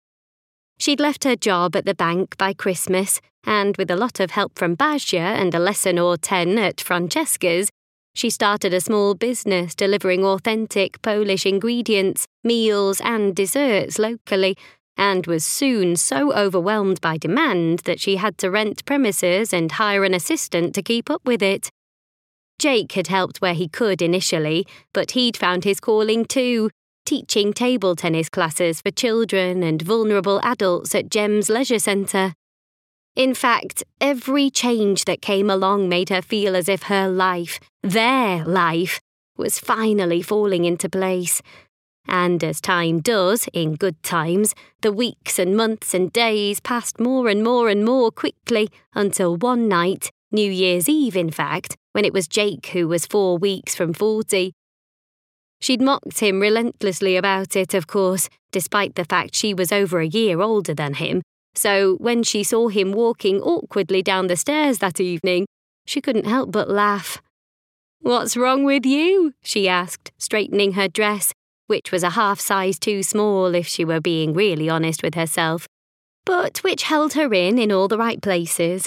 She'd left her job at the bank by Christmas, and with a lot of help from Basia and a lesson or 10 at Francesca's, she started a small business delivering authentic Polish ingredients, meals and desserts locally, and was soon so overwhelmed by demand that she had to rent premises and hire an assistant to keep up with it. Jake had helped where he could initially, but he'd found his calling too, teaching table tennis classes for children and vulnerable adults at Gem's Leisure Centre. In fact, every change that came along made her feel as if her life, their life, was finally falling into place. And as time does, in good times, the weeks and months and days passed more and more and more quickly until one night, New Year's Eve in fact, when it was Jake who was 4 weeks from 40. She'd mocked him relentlessly about it, of course, despite the fact she was over a year older than him, so when she saw him walking awkwardly down the stairs that evening, she couldn't help but laugh. "What's wrong with you?" she asked, straightening her dress, which was a half size too small if she were being really honest with herself, but which held her in all the right places.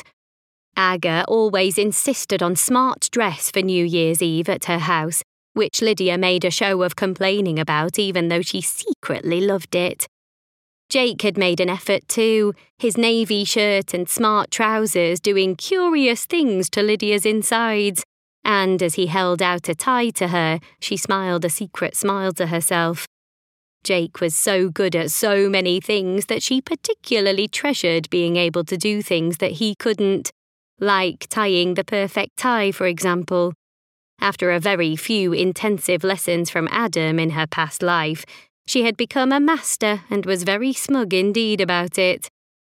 Aga always insisted on smart dress for New Year's Eve at her house, which Lydia made a show of complaining about even though she secretly loved it. Jake had made an effort too, his navy shirt and smart trousers doing curious things to Lydia's insides, and as he held out a tie to her, she smiled a secret smile to herself. Jake was so good at so many things that she particularly treasured being able to do things that he couldn't, like tying the perfect tie, for example. After a very few intensive lessons from Adam in her past life, she had become a master and was very smug indeed about it.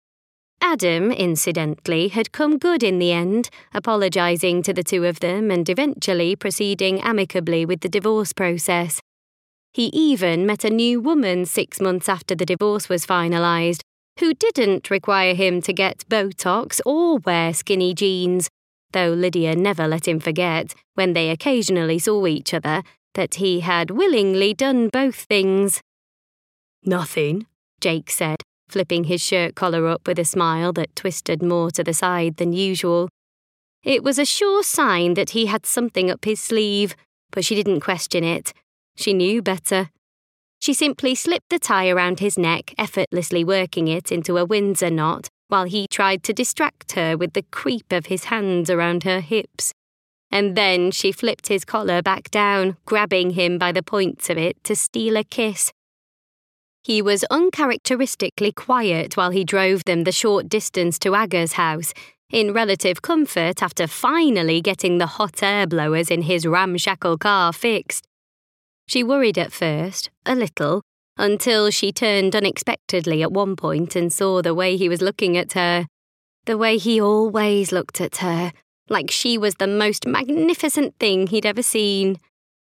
Adam, incidentally, had come good in the end, apologising to the two of them and eventually proceeding amicably with the divorce process. He even met a new woman 6 months after the divorce was finalised, who didn't require him to get Botox or wear skinny jeans, though Lydia never let him forget, when they occasionally saw each other, that he had willingly done both things. "Nothing," Jake said, flipping his shirt collar up with a smile that twisted more to the side than usual. It was a sure sign that he had something up his sleeve, but she didn't question it. She knew better. She simply slipped the tie around his neck, effortlessly working it into a Windsor knot, while he tried to distract her with the creep of his hands around her hips. And then she flipped his collar back down, grabbing him by the points of it to steal a kiss. He was uncharacteristically quiet while he drove them the short distance to Aga's house, in relative comfort after finally getting the hot air blowers in his ramshackle car fixed. She worried at first, a little, until she turned unexpectedly at one point and saw the way he was looking at her. The way he always looked at her, like she was the most magnificent thing he'd ever seen.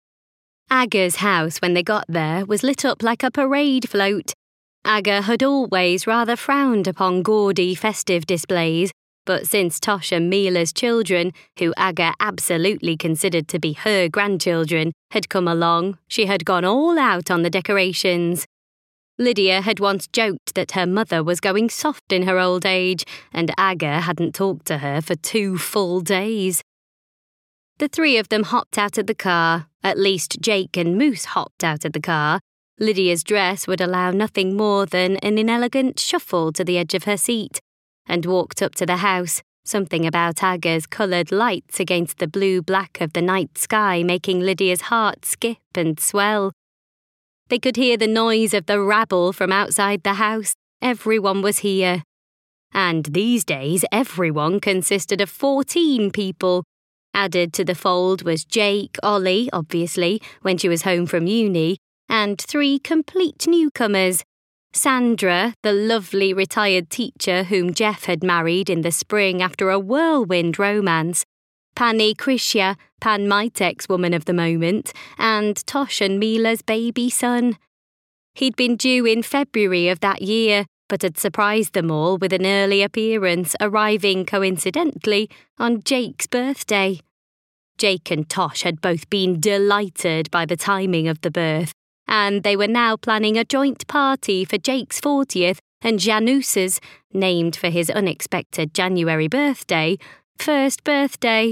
Aga's house, when they got there, was lit up like a parade float. Aga had always rather frowned upon gaudy festive displays, but since Tosh and Mila's children, who Aga absolutely considered to be her grandchildren, had come along, she had gone all out on the decorations. Lydia had once joked that her mother was going soft in her old age, and Aga hadn't talked to her for 2 full days. The 3 of them hopped out of the car, at least Jake and Moose hopped out of the car. Lydia's dress would allow nothing more than an inelegant shuffle to the edge of her seat, and walked up to the house, something about Aga's coloured lights against the blue-black of the night sky making Lydia's heart skip and swell. They could hear the noise of the rabble from outside the house. Everyone was here. And these days, everyone consisted of 14 people. Added to the fold was Jake, Ollie, obviously, when she was home from uni, and 3 complete newcomers. Sandra, the lovely retired teacher whom Jeff had married in the spring after a whirlwind romance, Pani Krishya, Pan Mitek's woman of the moment, and Tosh and Mila's baby son. He'd been due in February of that year, but had surprised them all with an early appearance, arriving coincidentally on Jake's birthday. Jake and Tosh had both been delighted by the timing of the birth, and they were now planning a joint party for Jake's 40th and Janusz's, named for his unexpected January birthday, first birthday.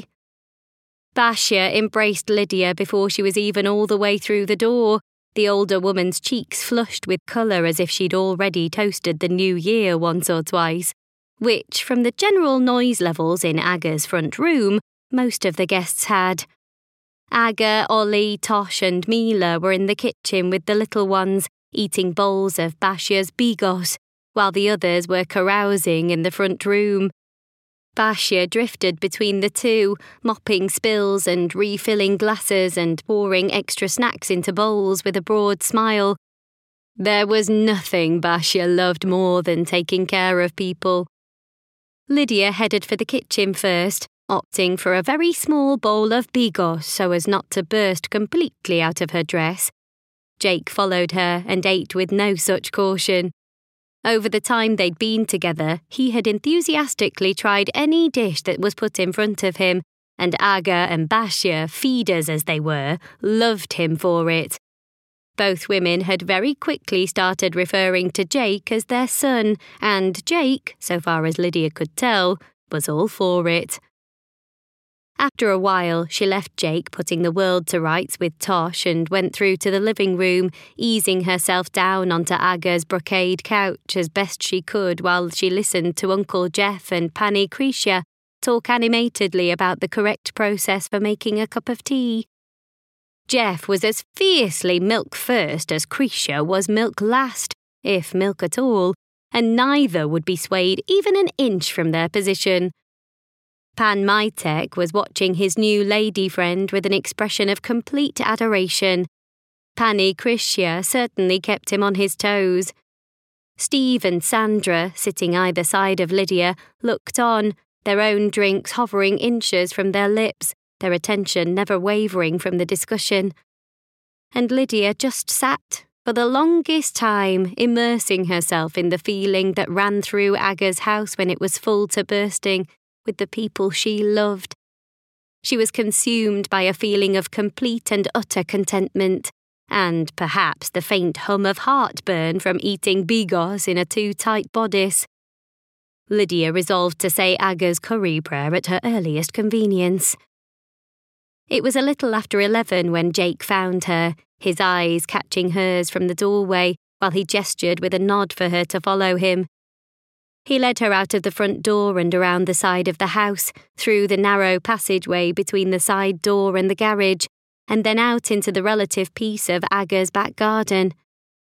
Basia embraced Lydia before she was even all the way through the door, the older woman's cheeks flushed with colour as if she'd already toasted the new year once or twice, which, from the general noise levels in Aga's front room, most of the guests had. Aga, Ollie, Tosh and Mila were in the kitchen with the little ones, eating bowls of Basia's bigos, while the others were carousing in the front room. Basia drifted between the 2, mopping spills and refilling glasses and pouring extra snacks into bowls with a broad smile. There was nothing Basia loved more than taking care of people. Lydia headed for the kitchen first, opting for a very small bowl of bigos so as not to burst completely out of her dress. Jake followed her and ate with no such caution. Over the time they'd been together, he had enthusiastically tried any dish that was put in front of him, and Aga and Basia, feeders as they were, loved him for it. Both women had very quickly started referring to Jake as their son, and Jake, so far as Lydia could tell, was all for it. After a while, she left Jake putting the world to rights with Tosh and went through to the living room, easing herself down onto Aga's brocade couch as best she could while she listened to Uncle Jeff and Pani Krishya talk animatedly about the correct process for making a cup of tea. Jeff was as fiercely milk first as Krishya was milk last, if milk at all, and neither would be swayed even an inch from their position. Pan Mitek was watching his new lady friend with an expression of complete adoration. Pani Krishya certainly kept him on his toes. Steve and Sandra, sitting either side of Lydia, looked on, their own drinks hovering inches from their lips, their attention never wavering from the discussion. And Lydia just sat, for the longest time, immersing herself in the feeling that ran through Aga's house when it was full to bursting, with the people she loved. She was consumed by a feeling of complete and utter contentment, and perhaps the faint hum of heartburn from eating bigos in a too tight bodice. Lydia resolved to say Aga's curry prayer at her earliest convenience. It was a little after 11 when Jake found her, his eyes catching hers from the doorway while he gestured with a nod for her to follow him. He led her out of the front door and around the side of the house, through the narrow passageway between the side door and the garage, and then out into the relative peace of Aga's back garden.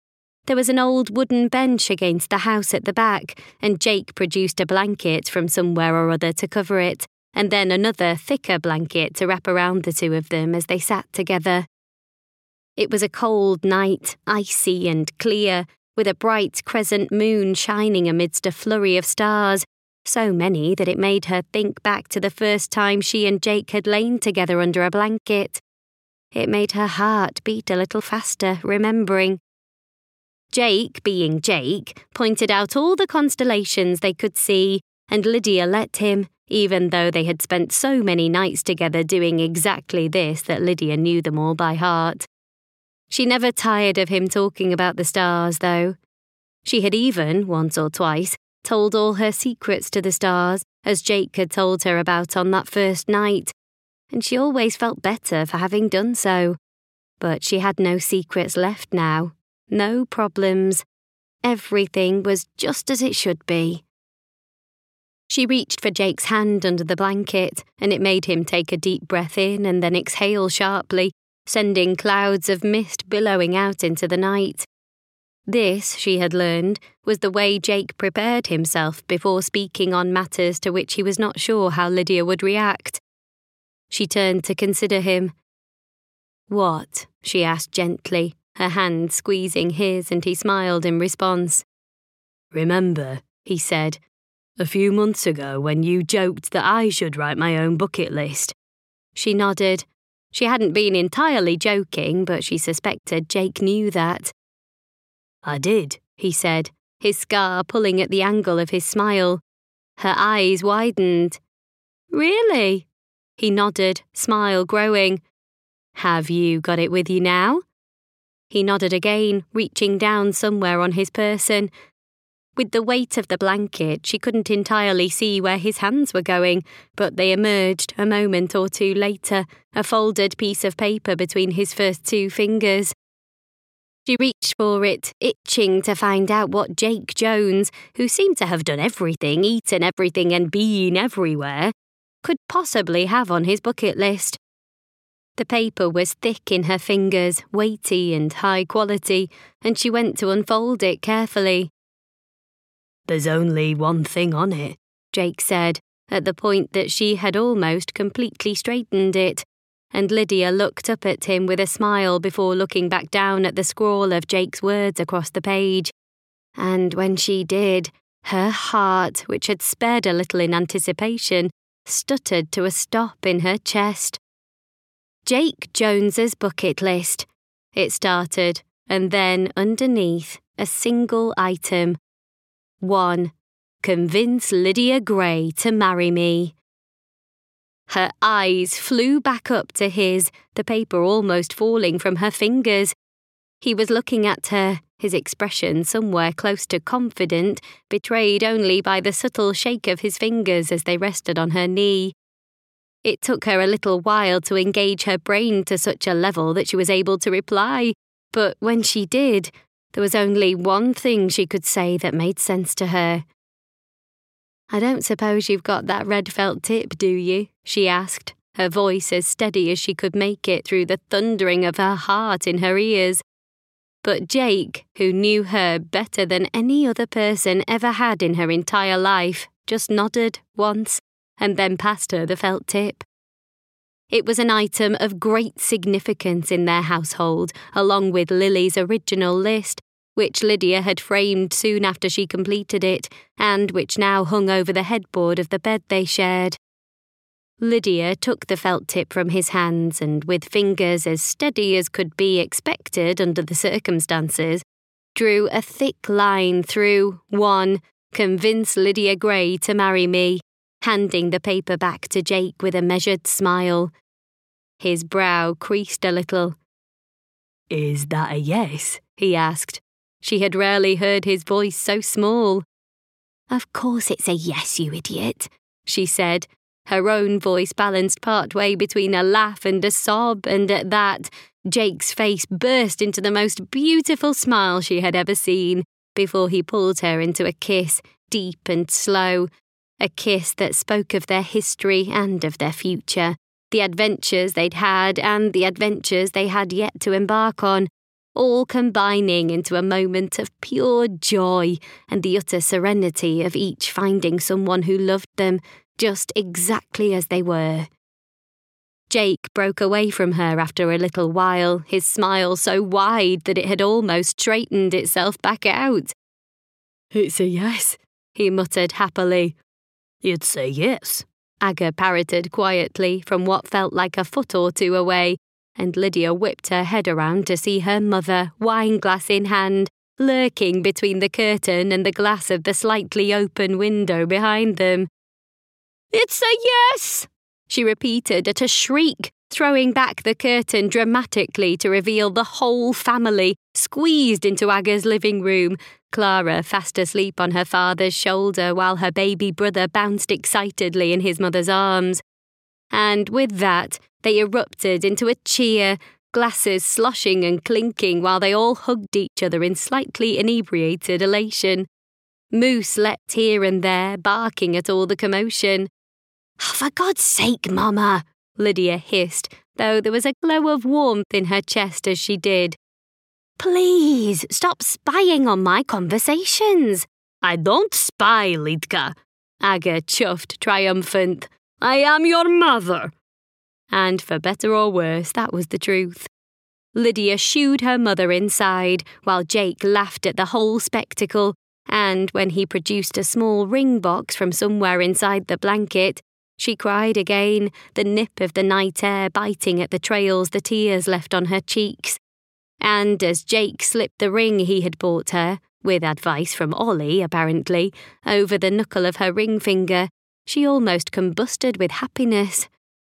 There was an old wooden bench against the house at the back, and Jake produced a blanket from somewhere or other to cover it, and then another, thicker blanket to wrap around the two of them as they sat together. It was a cold night, icy and clear, with a bright crescent moon shining amidst a flurry of stars, so many that it made her think back to the first time she and Jake had lain together under a blanket. It made her heart beat a little faster, remembering. Jake, being Jake, pointed out all the constellations they could see, and Lydia let him, even though they had spent so many nights together doing exactly this that Lydia knew them all by heart. She never tired of him talking about the stars, though. She had even, once or twice, told all her secrets to the stars, as Jake had told her about on that first night, and she always felt better for having done so. But she had no secrets left now, no problems. Everything was just as it should be. She reached for Jake's hand under the blanket, and it made him take a deep breath in and then exhale sharply, sending clouds of mist billowing out into the night. This, she had learned, was the way Jake prepared himself before speaking on matters to which he was not sure how Lydia would react. She turned to consider him. "What?" she asked gently, her hand squeezing his, and he smiled in response. "Remember," he said, "a few months ago when you joked that I should write my own bucket list?" She nodded. She hadn't been entirely joking, but she suspected Jake knew that. "I did," he said, his scar pulling at the angle of his smile. Her eyes widened. "Really?" He nodded, smile growing. "Have you got it with you now?" He nodded again, reaching down somewhere on his person. With the weight of the blanket, she couldn't entirely see where his hands were going, but they emerged a moment or two later, a folded piece of paper between his first two fingers. She reached for it, itching to find out what Jake Jones, who seemed to have done everything, eaten everything and been everywhere, could possibly have on his bucket list. The paper was thick in her fingers, weighty and high quality, and she went to unfold it carefully. "There's only one thing on it," Jake said, at the point that she had almost completely straightened it, and Lydia looked up at him with a smile before looking back down at the scrawl of Jake's words across the page. And when she did, her heart, which had sped a little in anticipation, stuttered to a stop in her chest. Jake Jones's bucket list. It started, and then underneath, a single item. 1. Convince Lydia Gray to marry me. Her eyes flew back up to his, the paper almost falling from her fingers. He was looking at her, his expression somewhere close to confident, betrayed only by the subtle shake of his fingers as they rested on her knee. It took her a little while to engage her brain to such a level that she was able to reply, but when she did, there was only one thing she could say that made sense to her. "I don't suppose you've got that red felt tip, do you?" she asked, her voice as steady as she could make it through the thundering of her heart in her ears. But Jake, who knew her better than any other person ever had in her entire life, just nodded once and then passed her the felt tip. It was an item of great significance in their household, along with Lily's original list, which Lydia had framed soon after she completed it, and which now hung over the headboard of the bed they shared. Lydia took the felt tip from his hands and, with fingers as steady as could be expected under the circumstances, drew a thick line through 1. Convince Lydia Gray to marry me, handing the paper back to Jake with a measured smile. His brow creased a little. "Is that a yes?" he asked. She had rarely heard his voice so small. "Of course it's a yes, you idiot," she said, her own voice balanced partway between a laugh and a sob, and at that, Jake's face burst into the most beautiful smile she had ever seen, before he pulled her into a kiss, deep and slow, a kiss that spoke of their history and of their future, the adventures they'd had and the adventures they had yet to embark on, all combining into a moment of pure joy and the utter serenity of each finding someone who loved them just exactly as they were. Jake broke away from her after a little while, his smile so wide that it had almost straightened itself back out. "It's a yes," he muttered happily. "It's a yes," Aga parroted quietly from what felt like a foot or two away, and Lydia whipped her head around to see her mother, wineglass in hand, lurking between the curtain and the glass of the slightly open window behind them. "It's a yes!" she repeated at a shriek, throwing back the curtain dramatically to reveal the whole family squeezed into Aga's living room, Clara fast asleep on her father's shoulder while her baby brother bounced excitedly in his mother's arms. And with that, they erupted into a cheer, glasses sloshing and clinking while they all hugged each other in slightly inebriated elation. Moose leapt here and there, barking at all the commotion. "Oh, for God's sake, Mama," Lydia hissed, though there was a glow of warmth in her chest as she did. "Please, stop spying on my conversations." "I don't spy, Lidka," Aga chuffed, triumphant. "I am your mother." And for better or worse, that was the truth. Lydia shooed her mother inside, while Jake laughed at the whole spectacle, and when he produced a small ring box from somewhere inside the blanket, she cried again, the nip of the night air biting at the trails the tears left on her cheeks. And as Jake slipped the ring he had bought her, with advice from Ollie apparently, over the knuckle of her ring finger, she almost combusted with happiness.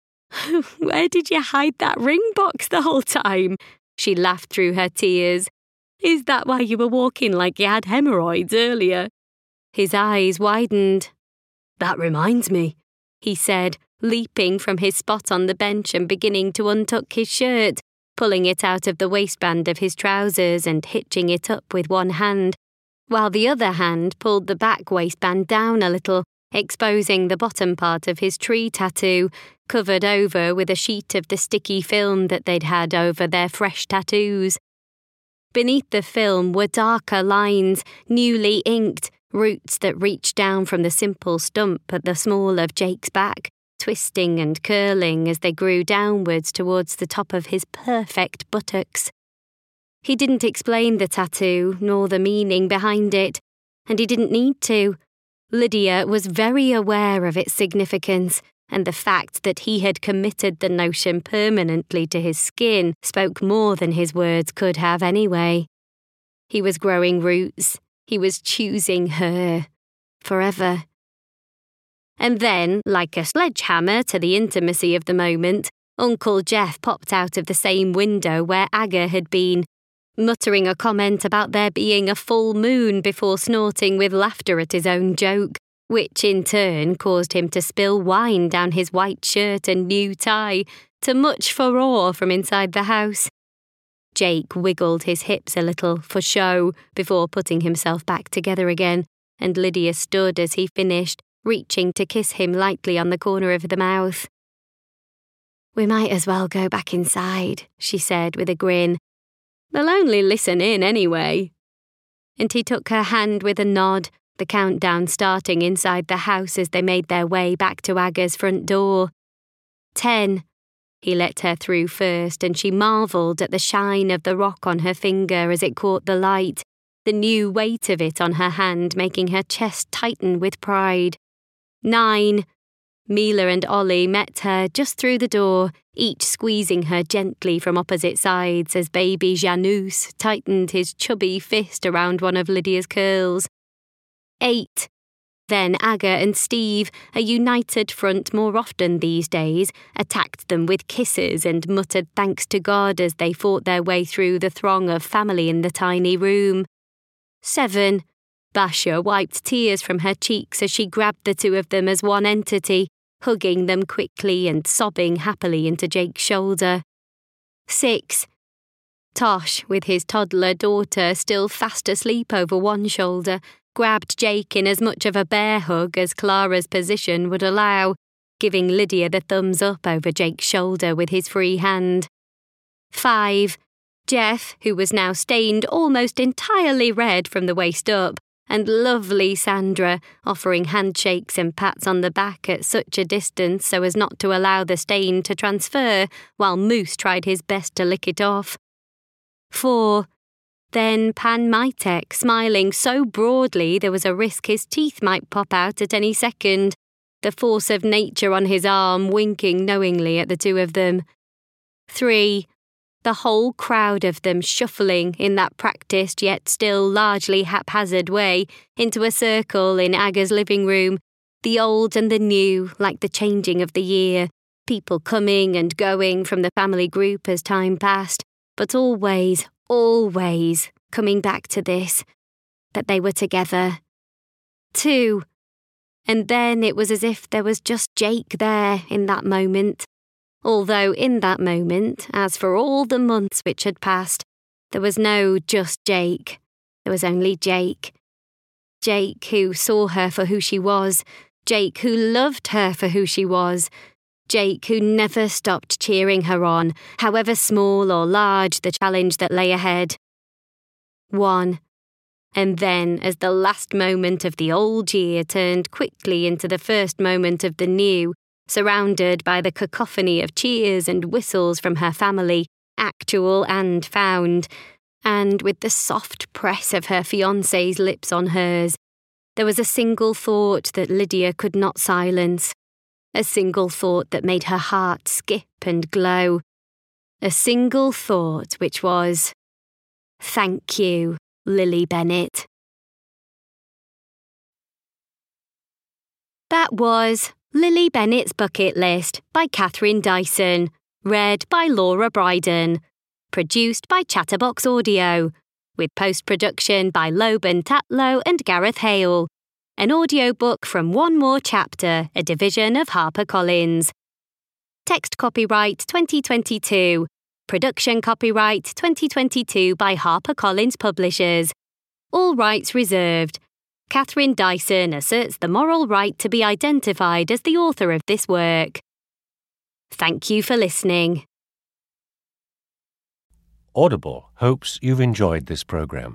"Where did you hide that ring box the whole time?" she laughed through her tears. "Is that why you were walking like you had hemorrhoids earlier?" His eyes widened. "That reminds me," he said, leaping from his spot on the bench and beginning to untuck his shirt, pulling it out of the waistband of his trousers and hitching it up with one hand, while the other hand pulled the back waistband down a little, exposing the bottom part of his tree tattoo, covered over with a sheet of the sticky film that they'd had over their fresh tattoos. Beneath the film were darker lines, newly inked, roots that reached down from the simple stump at the small of Jake's back, twisting and curling as they grew downwards towards the top of his perfect buttocks. He didn't explain the tattoo, nor the meaning behind it, and he didn't need to. Lydia was very aware of its significance, and the fact that he had committed the notion permanently to his skin spoke more than his words could have anyway. He was growing roots. He was choosing her. Forever. And then, like a sledgehammer to the intimacy of the moment, Uncle Jeff popped out of the same window where Aga had been, muttering a comment about there being a full moon before snorting with laughter at his own joke, which in turn caused him to spill wine down his white shirt and new tie, to much furore from inside the house. Jake wiggled his hips a little for show before putting himself back together again, and Lydia stood as he finished, reaching to kiss him lightly on the corner of the mouth. "We might as well go back inside," she said with a grin. "They'll only listen in anyway." And he took her hand with a nod, the countdown starting inside the house as they made their way back to Aga's front door. 10. He let her through first, and she marvelled at the shine of the rock on her finger as it caught the light, the new weight of it on her hand making her chest tighten with pride. 9. Mila and Ollie met her just through the door, each squeezing her gently from opposite sides as baby Janus tightened his chubby fist around one of Lydia's curls. 8. Then Aga and Steve, a united front more often these days, attacked them with kisses and muttered thanks to God as they fought their way through the throng of family in the tiny room. 7. Basha wiped tears from her cheeks as she grabbed the two of them as one entity, hugging them quickly and sobbing happily into Jake's shoulder. 6. Tosh, with his toddler daughter still fast asleep over one shoulder, grabbed Jake in as much of a bear hug as Clara's position would allow, giving Lydia the thumbs up over Jake's shoulder with his free hand. 5. Jeff, who was now stained almost entirely red from the waist up, and lovely Sandra, offering handshakes and pats on the back at such a distance so as not to allow the stain to transfer, while Moose tried his best to lick it off. 4. Then Pan Mytek, smiling so broadly there was a risk his teeth might pop out at any second, the force of nature on his arm winking knowingly at the two of them. 3. The whole crowd of them shuffling in that practised yet still largely haphazard way into a circle in Aga's living room, the old and the new like the changing of the year, people coming and going from the family group as time passed, but always coming back to this, that they were together. 2. And then it was as if there was just Jake there in that moment. Although in that moment, as for all the months which had passed, there was no just Jake. There was only Jake. Jake who saw her for who she was. Jake who loved her for who she was. Jake who never stopped cheering her on, however small or large the challenge that lay ahead. 1. And then, as the last moment of the old year turned quickly into the first moment of the new, surrounded by the cacophony of cheers and whistles from her family, actual and found, and with the soft press of her fiancé's lips on hers, there was a single thought that Lydia could not silence, a single thought that made her heart skip and glow, a single thought which was, "Thank you, Lily Bennett." That was Lily Bennett's Bucket List by Catherine Dyson, read by Laura Bryden, produced by Chatterbox Audio, with post-production by Loban Tatlow and Gareth Hale, an audiobook from One More Chapter, a division of HarperCollins. Text copyright 2022, production copyright 2022 by HarperCollins Publishers. All rights reserved. Catherine Dyson asserts the moral right to be identified as the author of this work. Thank you for listening. Audible hopes you've enjoyed this program.